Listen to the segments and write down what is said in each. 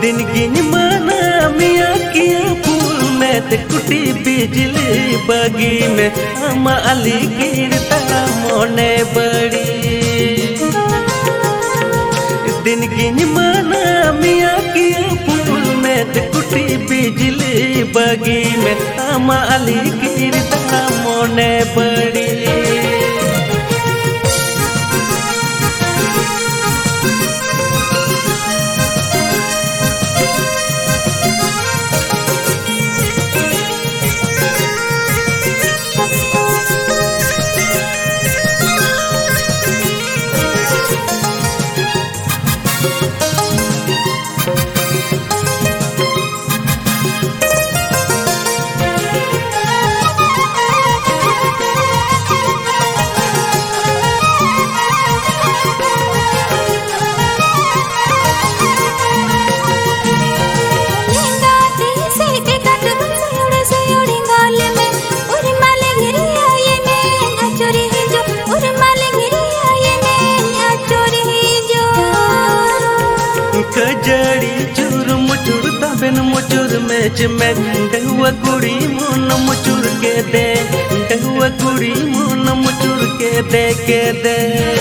दिन गिन माना मिया किया फूल में ते कुटी बिजली बगी में हम अली गिरता मोने बड़ी। दिन गिन माना मिया किया फूल में ते कुटी बिजली बगी में हम अली गिरता मोने बड़ी। खजड़ी चूर मुचुर तबन मुचुर मैच में डहुआ कुड़ी मुन मुचुर के दे, डहुआ कुड़ी मुन मुचुर के दे के दे।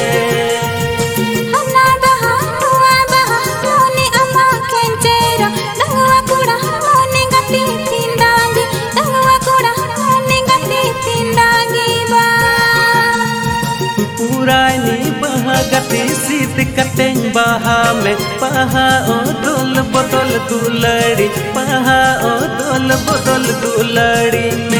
पुरानी बहा गति सीत कटें बहा में पहा ओ दोल बदल दुलड़ी, पहा ओ दोल बदल दुलड़ी में।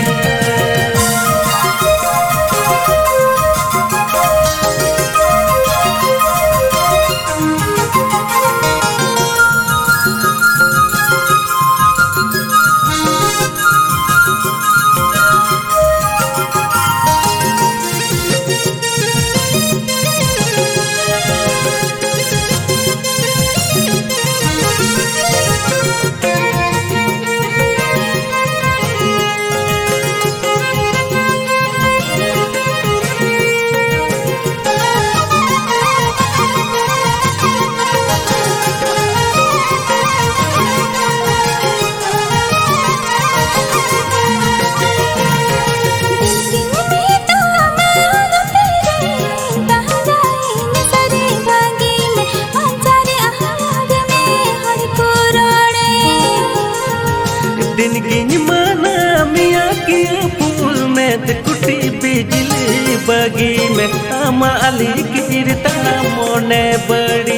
दिन गिन माना मिया किया फूल में ते कुटी बिजली बगी में हम अली गिरता मोने बड़ी।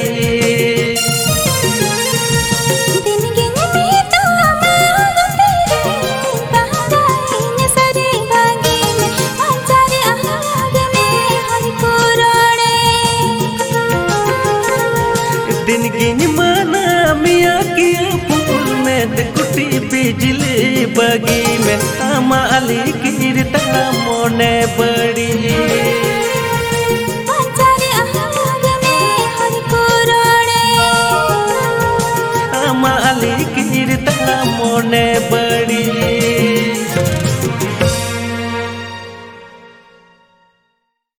दिन गिन में तो सरे बगी में पंचारे आग में हर पुराणे। दिन गिन माना मिया किया फूल में ते कुटी बिजली बगी में हम अली गिरता मोने बड़ी। पंचारे आग में हर पुराणे। हम अली गिरता मोने बड़ी।